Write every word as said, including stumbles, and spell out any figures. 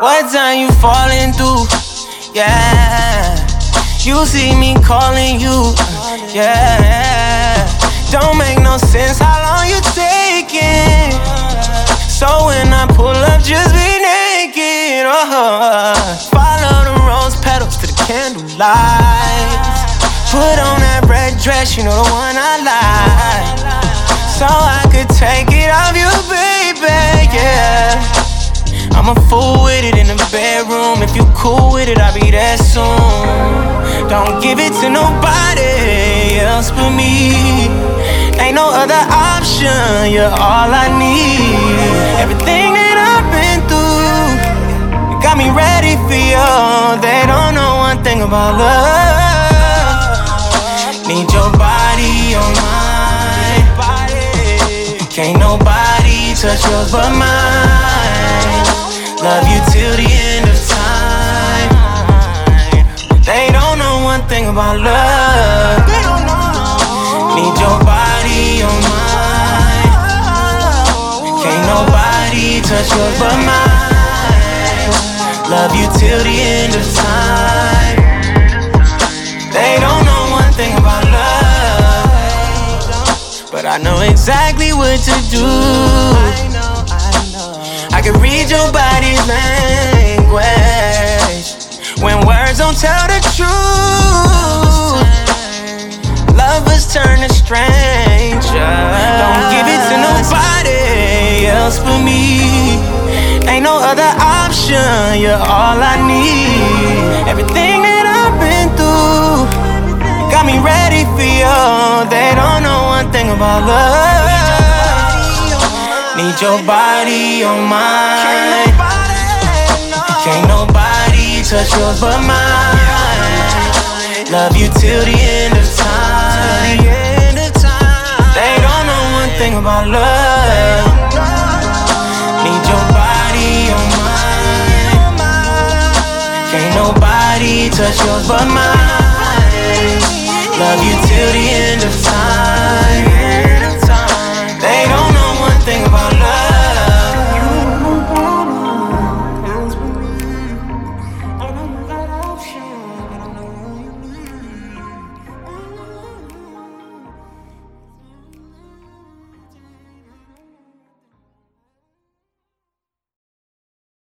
What time you falling through? Yeah. You see me calling you. Yeah. Don't make no sense how long you taking. So when I pull up, just be naked. Oh. Follow the rose petals to the candlelight. Put on that red dress, you know the one I like. So I could take it off you, baby, yeah. I'm a fool with it in the bedroom. If you cool with it, I'll be there soon. Don't give it to nobody else but me. Ain't no other option, you're all I need. Everything that I've been through got me ready for you. They don't know one thing about love. Need your body on mine. Can't nobody touch yours but mine. Love you till the end of time. They don't know one thing about love. Need your body on mine. Can't nobody touch yours but mine. Love you till the end of time. They don't know one thing about love, but I know exactly what to do. I can read your body's language when words don't tell the truth. Lovers turn to strangers. Don't give it to nobody else but me. Ain't no other option, you're all I need. Everything that I've been through got me ready for you. They don't know one thing about love. Need your body on mine. Can't nobody touch yours but mine. Love you till the end of time. They don't know one thing about love. Need your body on mine. Can't nobody touch yours but mine. Love you till the end.